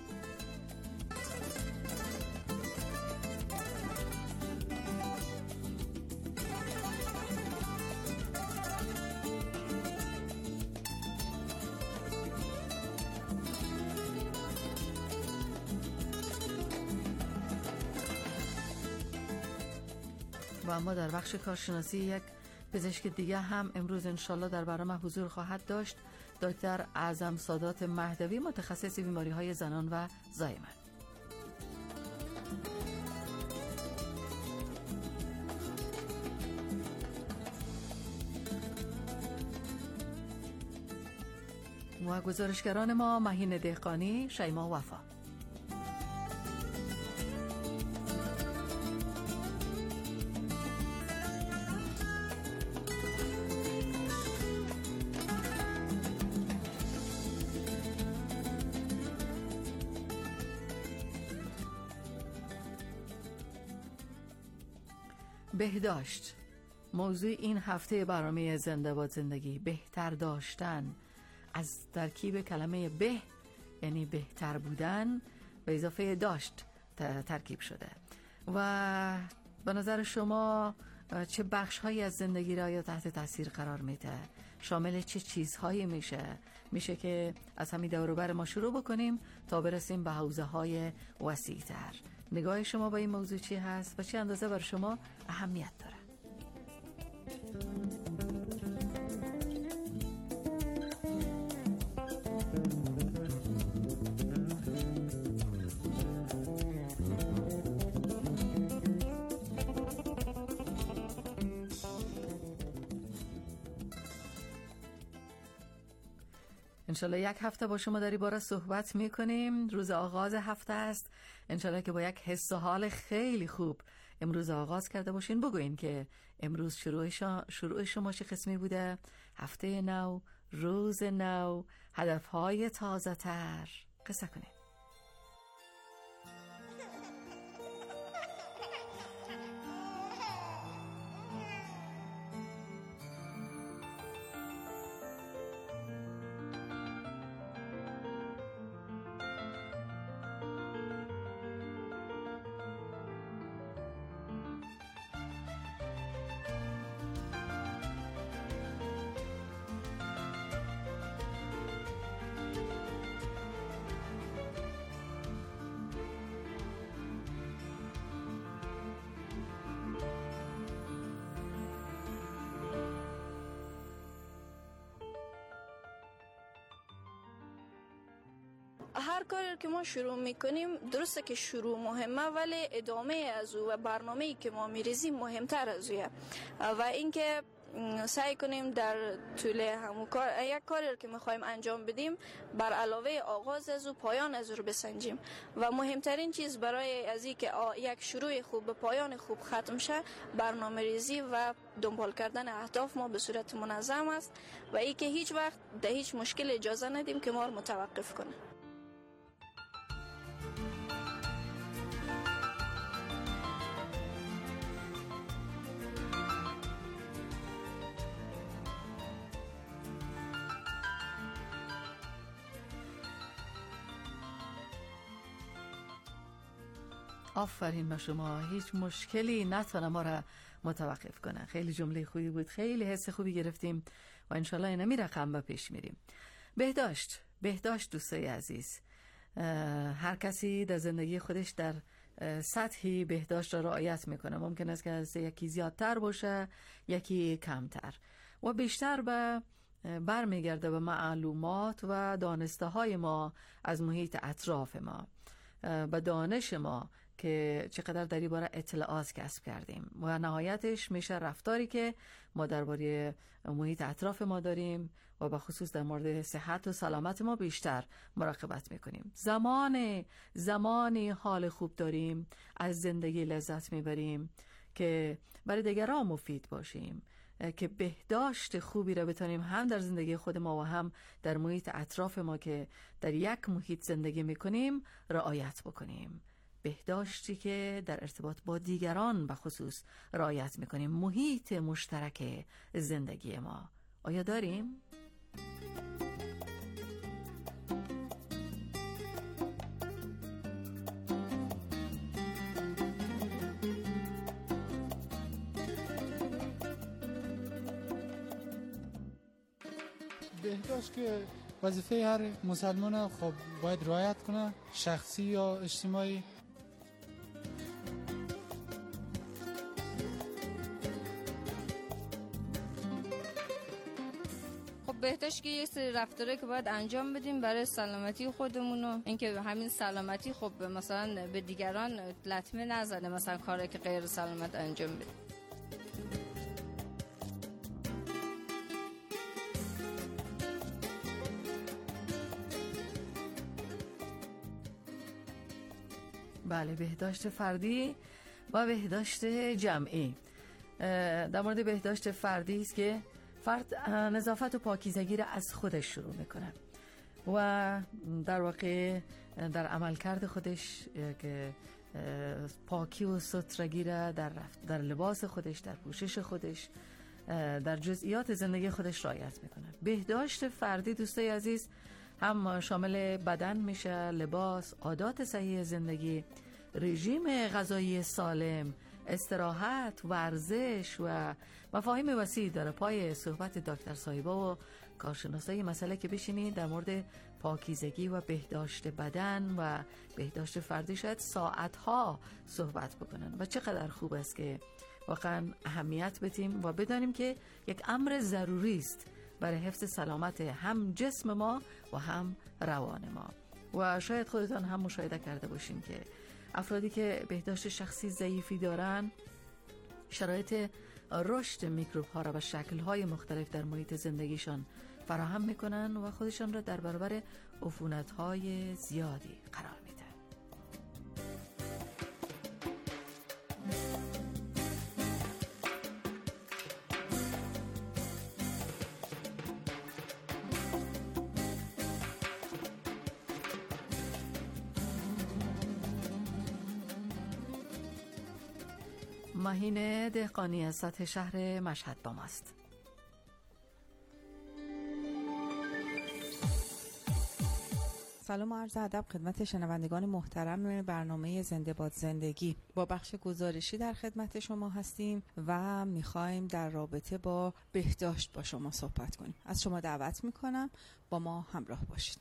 و اما در بخش کارشناسی یک پزشک دیگه هم امروز انشالله در برنامه حضور خواهد داشت، دکتر اعظم سادات مهدوی، متخصص بیماری های زنان و زایمان. و گزارشگران ما مهین دهقانی، شیما وفا. بهداشت موضوع این هفته برنامه زنده باد زندگی. بهتر داشتن از ترکیب کلمه به یعنی بهتر بودن به اضافه داشت ترکیب شده. و به نظر شما چه بخش هایی از زندگی را یا تحت تاثیر قرار میده؟ شامل چه چیزهایی میشه؟ میشه که از همین دور و بر ما شروع بکنیم تا برسیم به حوزه های وسیع تر. نگاه شما با این موضوع چی هست و چه اندازه بر شما اهمیت داره؟ انشالله یک هفته با شما داری باره صحبت میکنیم. روز آغاز هفته است، انشالله که با یک حس و حال خیلی خوب امروز آغاز کرده باشین. بگوین که امروز شروع, شا... شروع شما چه قسمی بوده؟ هفته نو، روز نو، هدفهای تازه تر. قصه کنین. هر کاری که ما شروع میکنیم درسته که شروع مهمه، ولی ادامه از او و برنامه‌ای که ما میریزیم مهمتر از اوه. و اینکه سعی کنیم در طول همون کار یک کاری که میخوایم انجام بدیم بر علاوه آغاز از او پایان از او رو بسنجیم. و مهمترین چیز برای از این که یک شروع خوب به پایان خوب ختم شه برنامه ریزی و دنبال کردن اهداف ما به صورت منظم است و این که هیچ وقت در هیچ مشکل اجازه ندیم که ما رو متوقف کنه. آفرین به شما. هیچ مشکلی نتونه ما را متوقف کنه. خیلی جمله خوبی بود، خیلی حس خوبی گرفتیم و انشالله این همین رقم به پیش میریم. بهداشت بهداشت دوستای عزیز، هر کسی در زندگی خودش در سطحی بهداشت را رعایت میکنه. ممکن است که از یکی زیادتر باشه، یکی کمتر و بیشتر به برمیگرده به معلومات و دانسته های ما از محیط اطراف ما، به دانش ما که چقدر در این باره اطلاعات کسب کردیم و نهایتش میشه رفتاری که ما درباره محیط اطراف ما داریم و به خصوص در مورد صحت و سلامت ما بیشتر مراقبت میکنیم. زمان زمانی حال خوب داریم، از زندگی لذت میبریم که برای دیگران مفید باشیم، که بهداشت خوبی را بتونیم هم در زندگی خود ما و هم در محیط اطراف ما که در یک محیط زندگی میکنیم رعایت بکنیم. بهداشتی که در ارتباط با دیگران به خصوص رعایت میکنیم، محیط مشترک زندگی ما. آیا داریم؟ بهداشت که وظیفه هر مسلمان خب باید رعایت کنه، شخصی یا اجتماعی. خب بهداشت که یک سری رفتاره که باید انجام بدیم برای سلامتی خودمون و اینکه همین سلامتی خب مثلا به دیگران لطمه نزنه، مثلا کاری که غیر سلامت انجام بدیم. بله، بهداشت فردی و بهداشت جمعی. در مورد بهداشت فردی است که فرد نظافت و پاکیزگی را از خودش شروع میکنه و در واقع در عملکرد خودش که پاکی و سترگی را در در لباس خودش، در پوشش خودش، در جزئیات زندگی خودش رعایت میکنه. بهداشت فردی دوستای عزیز هم شامل بدن میشه، لباس، عادات صحیح زندگی، رژیم غذایی سالم، استراحت، ورزش و مفاهیم وسیع داره. پای صحبت دکتر صاحبا و کارشناسای مسئله که بشینید در مورد پاکیزگی و بهداشت بدن و بهداشت فردی شاید ساعتها صحبت بکنن و چقدر خوب است که واقعا اهمیت بدیم و بدانیم که یک امر ضروری است برای حفظ سلامت هم جسم ما و هم روان ما. و شاید خودتان هم مشاهده کرده باشین که افرادی که بهداشت شخصی ضعیفی دارن شرایط رشد میکروب ها را و شکل های مختلف در محیط زندگیشان فراهم میکنن و خودشان را در برابر عفونت های زیادی قرار میدن. مهین دهقانی از سطح شهر مشهد با ماست. سلام و عرض ادب خدمت شنوندگان محترم برنامه زنده باد زندگی. با بخش گزارشی در خدمت شما هستیم و میخوایم در رابطه با بهداشت با شما صحبت کنیم. از شما دعوت میکنم با ما همراه باشید.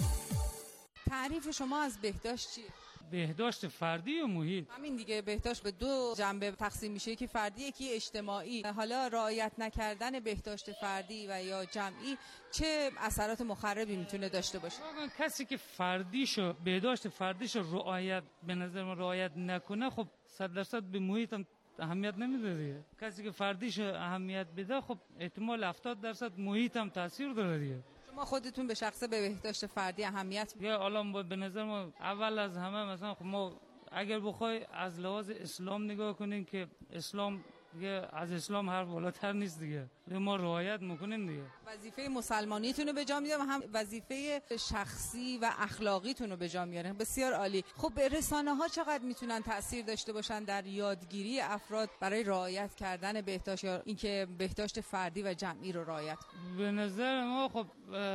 تعریف شما از بهداشت چیه؟ بهداشت فردی و محیط. همین دیگه، بهداشت به دو جنبه تقسیم میشه که فردی یکی اجتماعی. حالا رعایت نکردن بهداشت فردی و یا جمعی چه اثرات مخربی میتونه داشته باشه؟ کسی که فردیشو بهداشت فردیشو رعایت به نظر من رعایت نکنه خب صد درصد به محیط هم اهمیت نمیده دیگه. کسی که فردیشو اهمیت بده خب احتمال هفتاد درصد محیط هم تاثیر داره دیگه. ما خودتون به شخصه به بهداشت فردی اهمیت میدید؟ یا الان به نظر ما اول از همه مثلا خب ما اگر بخوای از لحاظ اسلام نگاه کنین که اسلام دیگه از اسلام هر بالاتر نیست دیگه، ما رعایت میکنیم دیگه. وظیفه مسلمانیتون رو به جا میارین و هم وظیفه شخصی و اخلاقیتون رو به جا میارین. بسیار عالی. خب رسانه ها چقدر میتونن تأثیر داشته باشن در یادگیری افراد برای رعایت کردن بهداشت یا اینکه بهداشت فردی و جمعی رو رعایت کنن؟ به نظر ما خب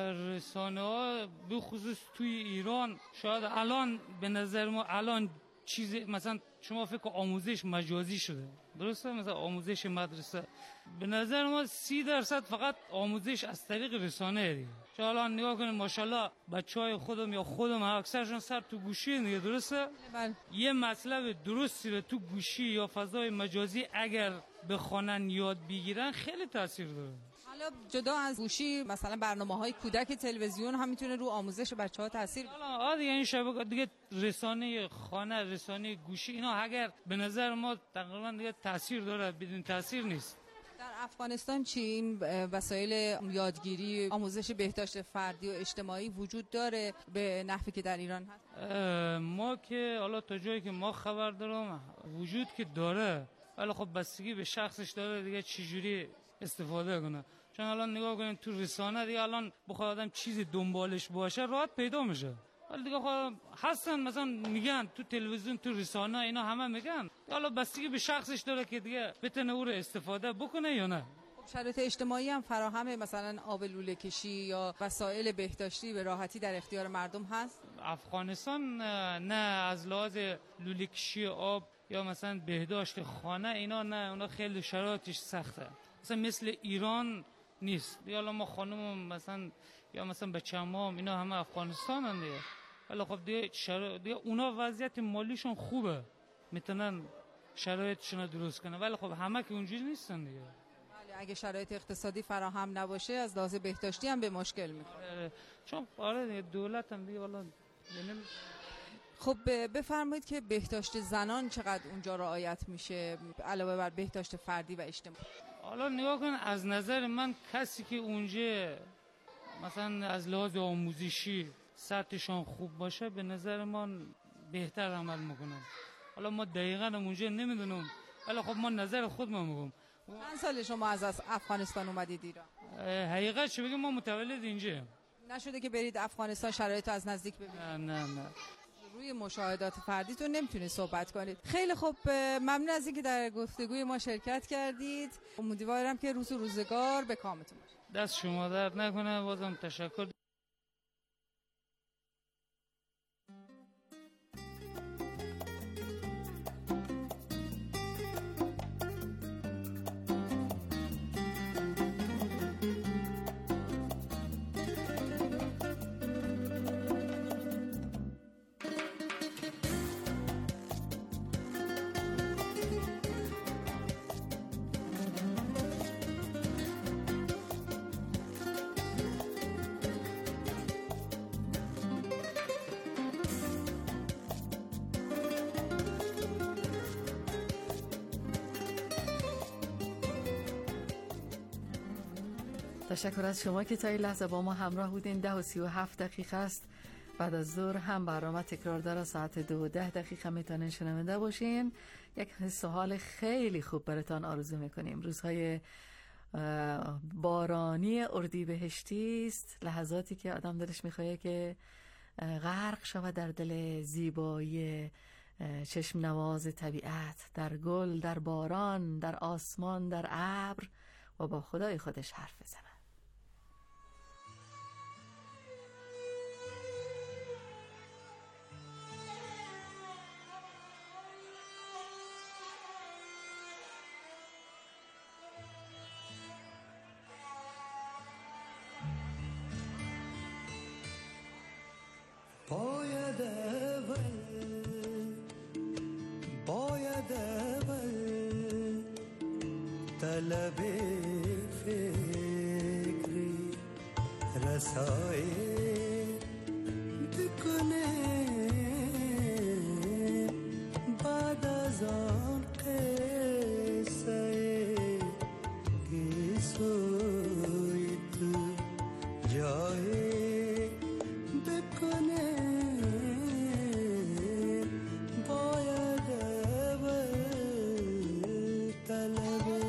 رسانه ها به خصوص توی ایران شاید الان به نظر ما الان چیزی مثلا شما فکر آموزش مجازی شده، درسته؟ مثلا آموزش مدرسه به نظر ما سی درصد فقط آموزش از طریق رسانه دیگه. چون الان نگاه کنید ماشاءالله بچهای خودم یا خودم اکثرشون سر تو گوشی دیگه، درسته؟ بله. یه مطلب درستی رو تو گوشی یا فضای مجازی اگر بخونن یاد بگیرن خیلی تاثیر داره. حالا جدا از گوشی مثلا برنامه‌های کودک تلویزیون هم میتونه رو آموزش بچه‌ها تاثیر بذاره. حالا دیگه این شبکه دیگه رسانه خانه، رسانه گوشی اینا اگر به نظر ما تقریبا دیگه تاثیر داره، بدون تاثیر نیست. در افغانستان چی این وسایل یادگیری آموزش بهداشت فردی و اجتماعی وجود داره به نحوی که در ایران هست؟ ما که حالا تا جایی که ما خبر دارم وجود که داره، ولی خب بستگی به شخصش داره دیگه چجوری استفاده کنه. چون الان نگاه کنید تو رسانه دیگه الان بخواد آدم چیزی دنبالش باشه راحت پیدا میشه. ولی دیگه خب هستن مثلا میگن تو تلویزیون تو رسانه اینا همه میگن، حالا بستگی به شخصش داره که دیگه بتونه او رو استفاده بکنه یا نه. شرایط اجتماعی هم فراهمه، مثلا آب لوله کشی یا وسایل بهداشتی به راحتی در اختیار مردم هست؟ افغانستان نه از لحاظ لوله کشی آب یا مثلا بهداشت خانه اینا نه، اونا خیلی شرایطش سخته، مثلا مثل ایران نیست. یا ما خانم مثلا یا مثلا بچه‌ام اینا همه افغانستان هم دیگه، ولی خب دیگه, شرا... دیگه اونا وضعیت مالیشون خوبه، میتونن شرایطشون درست کنن، ولی خب همه که اونجوری نیستن دیگه. اگه شرایط اقتصادی فراهم نباشه از لحاظ بهداشتی هم به مشکل میخوره. چون آره دولت هم دیگه والا. خب بفرمایید که بهداشت زنان چقدر اونجا رعایت میشه علاوه بر بهداشت فردی و اجتماعی؟ حالا نگاه کن، از نظر من کسی که اونجا مثلا از لحاظ آموزشی سطحشان خوب باشه به نظر من بهتر عمل میکنن. حالا ما دقیقاً اونجا نمیدونم، ولی خب ما نظر خودمون میگم. چند سال شما از افغانستان اومدید ایران؟ حقیقت چه بگم ما متولد اینجا. نشده که برید افغانستان شرایط از نزدیک ببینید؟ نه نه نه. روی مشاهدات فردیتون نمیتونید صحبت کنید. خیلی خوب، ممنون از اینکه در گفتگوی ما شرکت کردید. امیدوارم که روز و روزگار به کامتون باشه. دست شما درد نکنه، بازم تشکر. تشکر از شما که تا این لحظه با ما همراه بودین. ده و سی و هفت دقیقه است بعد از ظهر، هم برنامه تکرار داره ساعت دو و ده دقیقه میتونین شنونده باشین. یک حس و حال خیلی خوب براتان آرزو میکنیم. روزهای بارانی اردیبهشتی است، لحظاتی که آدم دلش میخواد که غرق شود در دل زیبایی چشم نواز طبیعت، در گل، در باران، در آسمان، در ابر و با خدای خودش حرف بزنه. باید اول باید اول طلب فکری رسایی بکنه، بعد از آن قصه گیسوی تو جایی بکنه. باید اول طلبه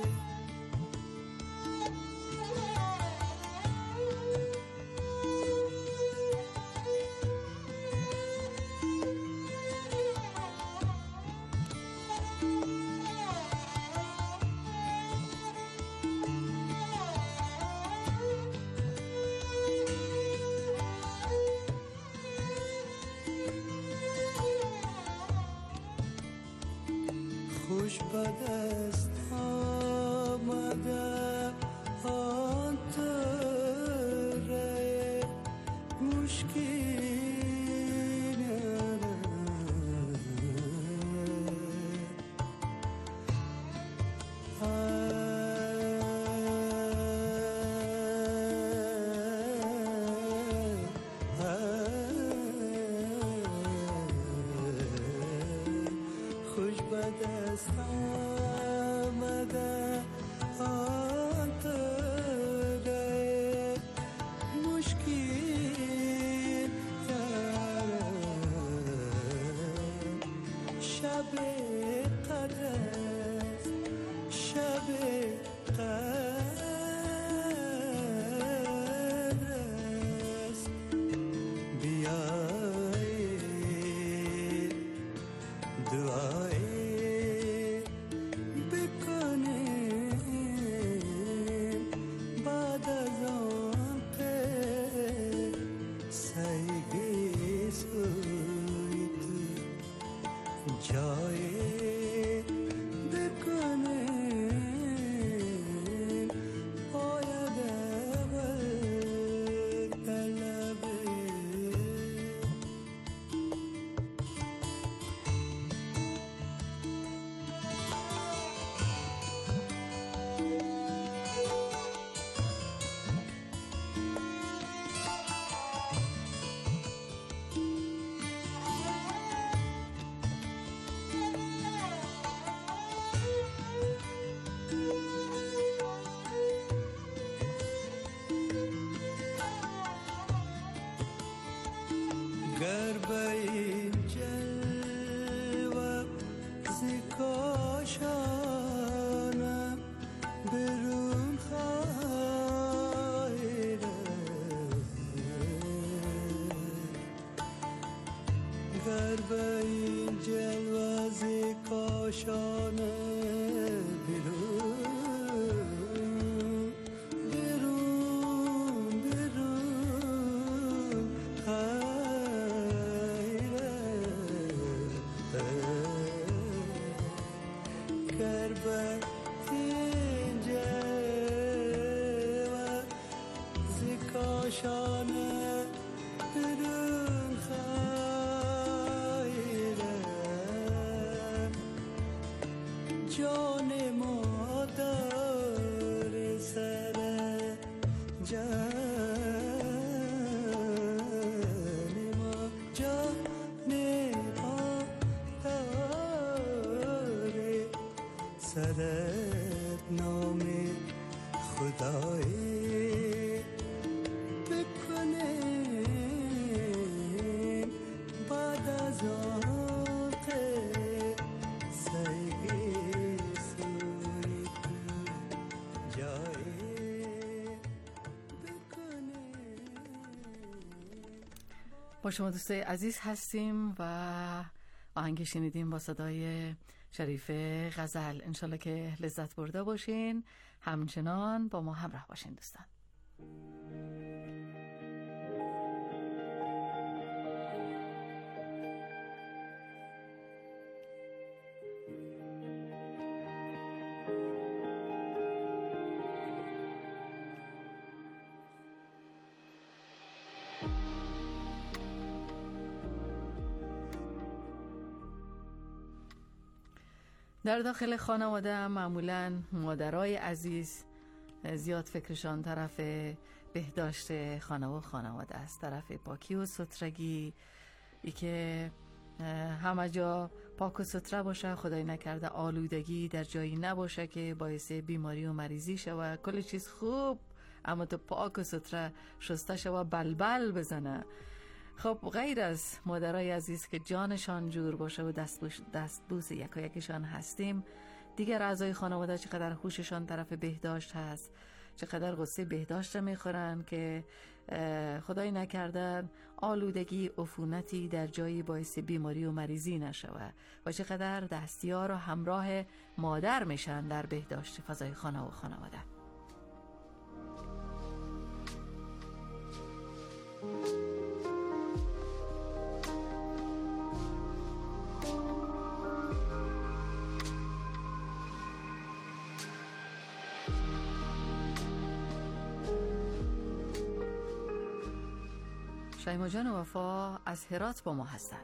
خوش بدست آمده آن تره مشکین خوش بدست گر به این جلوز کاشانه برون برون برون خیره گر به این جلوز کاشانه برون خیره جان مادر سر جان ما جان مادر سرت نام خدای بکنیم بعد از آق سیگی سوی جای با شما دوستای عزیز هستیم و آهنگ شنیدیم با صدای شریف غزل. انشالله که لذت برده باشین، همچنان با ما همراه باشین دوستان. در داخل خانواده معمولاً مادرای عزیز زیاد فکرشان طرف بهداشت خانه و خانواده است، طرف پاکی و سترگی، ای که همه جا پاک و ستره باشه، خدای نکرده آلودگی در جایی نباشه که باعث بیماری و مریضی شود، کل چیز خوب اما تو پاک و ستره شسته شود بلبل بزنه. خب غیر از مادرای عزیز که جانشان جور باشه و دستبوس دستبوس یکا یکشان هستیم، دیگر اعضای خانواده چقدر هوششان طرف بهداشت هست، چقدر غصه بهداشت میخورن که خدای نکردن آلودگی عفونتی در جایی باعث بیماری و مریضی نشوه و چقدر دستیار و همراه مادر میشن در بهداشت فضای خانه و خانواده. شیما جان وفا از هرات با ما هستن.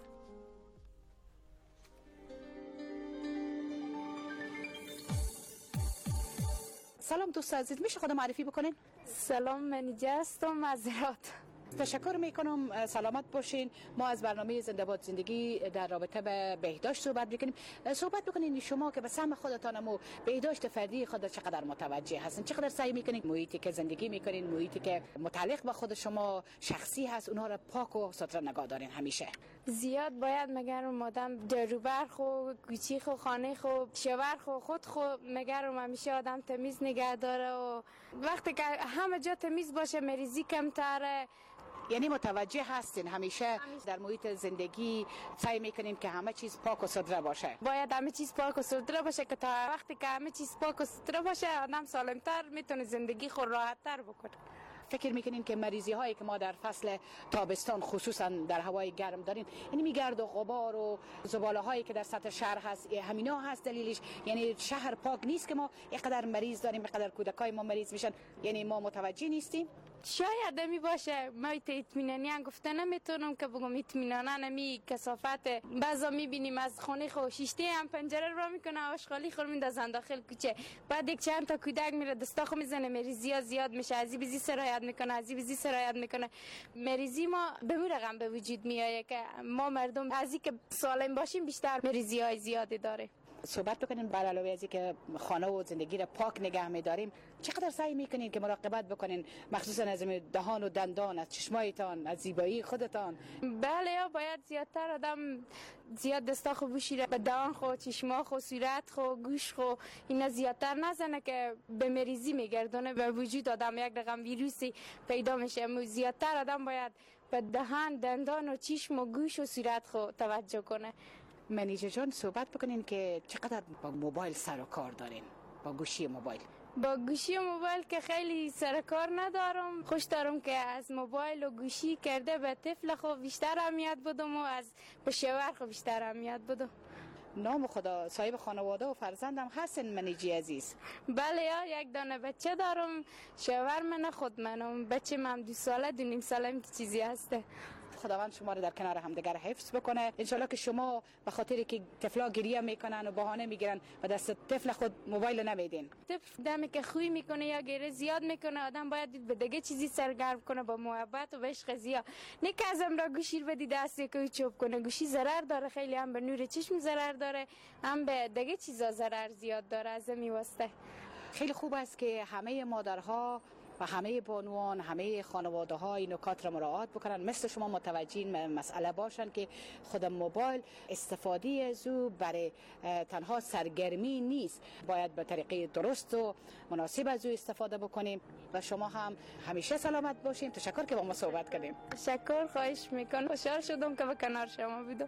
سلام دوست عزیز، میشه خودم معرفی بکنین؟ سلام، من اینجا هستم از هرات. تشکر میکنم، سلامت باشین. ما از برنامه زنده باد زندگی در رابطه به بهداشت صحبت میکنیم. صحبت بکنین شما که به سهم خودتان و بهداشت فردی خود چقدر متوجه هستین، چقدر سعی میکنین محیطی که زندگی میکنین، محیطی که متعلق به خود شما شخصی هست، اونها را پاک و ستره نگاه دارین همیشه؟ زیاد باید مگرم آدم دروبر خو کوچی خو خانه خو شوهر خو خود خو مگرم همیشه آدم تمیز نگه داره و وقتی که همه جا تمیز باشه مریضی کمتره. یعنی متوجه هستین همیشه در محیط زندگی سعی میکنین که همه چیز پاک و ستره باشه؟ باید همه چیز پاک و ستره باشه که تا وقتی که همه چیز پاک و ستره باشه آدم سالمتر میتونه زندگی خود راحت‌تر بکنه. فکر میکنین که مریضی هایی که ما در فصل تابستان خصوصا در هوای گرم داریم، یعنی میگرد و غبار و زباله هایی که در سطح شهر هست، همینا هست دلیلش؟ یعنی شهر پاک نیست که ما اینقدر مریض داریم، اینقدر کودکای ما مریض میشن، یعنی ما متوجه نیستیم؟ شاید می باشه. ما اطمینانی گفته نمیتونم که بگم اطمینانا نمی کثافت. بعضا میبینیم از خونه خو شیشته هم پنجره رو میکنه آشغالی خور میندازن داخل کوچه، بعد یک چند تا کودک میره دستاخو میزنه، مریضی ها زیاد میشه، ازی بیزی سرایت میکنه ازی بیزی سرایت میکنه. مریضی ما به اون رقم به وجود میاد که ما مردم ازی که سالم باشیم بیشتر مریضی های زیادی داره. صحبت بکنین بر علاوه از اینکه خانه و زندگی را پاک نگه می‌داریم، چقدر سعی می‌کنین که مراقبت بکنین مخصوصا از دهان و دندان، از چشمایتان، از زیبایی خودتان؟ بله، باید زیادتر آدم زیاد دستاخو بوشیره، به دهان خو، چشما خو، صورت خو، گوش خو اینا زیادتر نزنه که به مریضی میگردونه، به وجود آدم یک رقم ویروسی پیدا میشه. زیادتر آدم باید به دهان، دندان و چشم و گوش و صورت خود توجه کنه. منیجه جان صحبت بکنین که چقدر با موبایل سر و کار دارین، با گوشی موبایل؟ با گوشی موبایل که خیلی سر کار ندارم. خوش دارم که از موبایل و گوشی کرده به طفل خود بیشتر اهمیت بدم و از به شوهر خود بیشتر اهمیت بدم. نام خدا، صاحب خانواده و فرزندم هستین منیجی عزیز؟ بله یا یک دانه بچه دارم، شوهر من خود منم، بچه من دو ساله دو نیم ساله چیزی هسته. خداوند شما رو در کنار همدیگر حفظ بکنه. انشالله که شما به خاطر که طفلا گریه میکنن و بهانه میگیرن و دست طفل خود موبایل نمیدین. طفل دمی که خوی میکنه یا گریه زیاد میکنه، آدم باید به دیگه چیزی سرگرم کنه، با محبت و به عشق زیاد. نه که ازم را گوشی رو بدی دستی که چوب کنه. گوشی ضرر داره خیلی، هم به نور چشم ضرر داره، هم به دیگه چیزا ضرر زیاد داره. از این واسطه خیلی خوب است که همه مادرها و همه بانوان، همه خانواده ها این نکات را مراعات بکنن، مثل شما متوجه این مسئله باشن که خود موبایل استفاده از او برای تنها سرگرمی نیست، باید به طریقه درست و مناسب از او استفاده بکنیم. و شما هم همیشه سلامت باشین. تشکر که با ما صحبت کردیم. تشکر، خواهش میکنم. خوشحال شدم که به کنار شما بودم.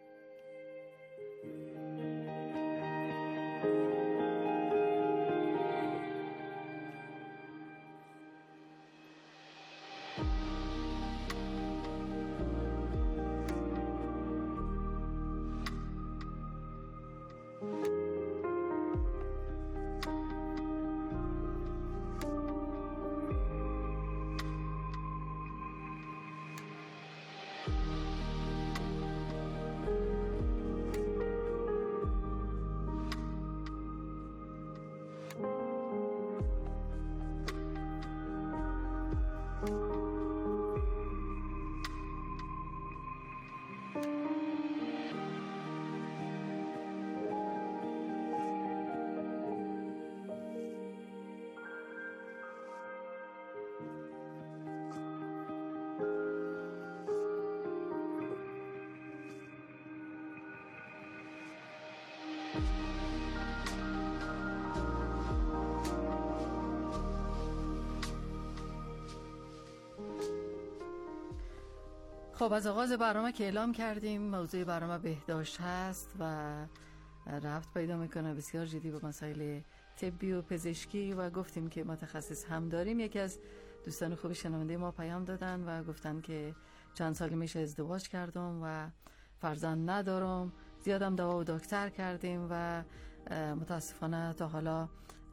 خب از آغاز برنامه که اعلام کردیم موضوع برنامه بهداشت هست و رفت پیدا میکنه بسیار جدی به مسائل طبی و پزشکی و گفتیم که متخصص هم داریم. یکی از دوستان خوب شنونده ما پیام دادن و گفتن که چند سال میشه ازدواج کردم و فرزند ندارم، زیادم دوا و دکتر کردیم و متاسفانه تا حالا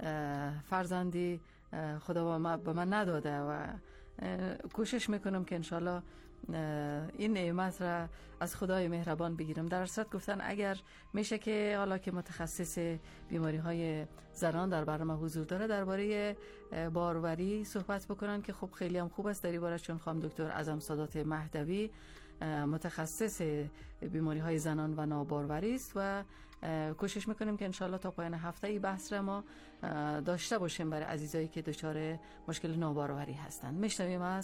فرزندی خدا به من نداده و کوشش میکنم که انشالله این نعمت را از خدای مهربان بگیرم. در صورت گفتن اگر میشه که حالا که متخصص بیماری های زنان در برنامه حضور داره درباره باروری صحبت بکنن که خب خیلی هم خوب است در این باره، چون خانم دکتر اعظم سادات مهدوی متخصص بیماری های زنان و ناباروری است و کوشش میکنیم که انشالله تا پایان هفته ای بحث را ما داشته باشیم برای عزیزایی که دچار مشکل ناباروری هستند. میشنویم از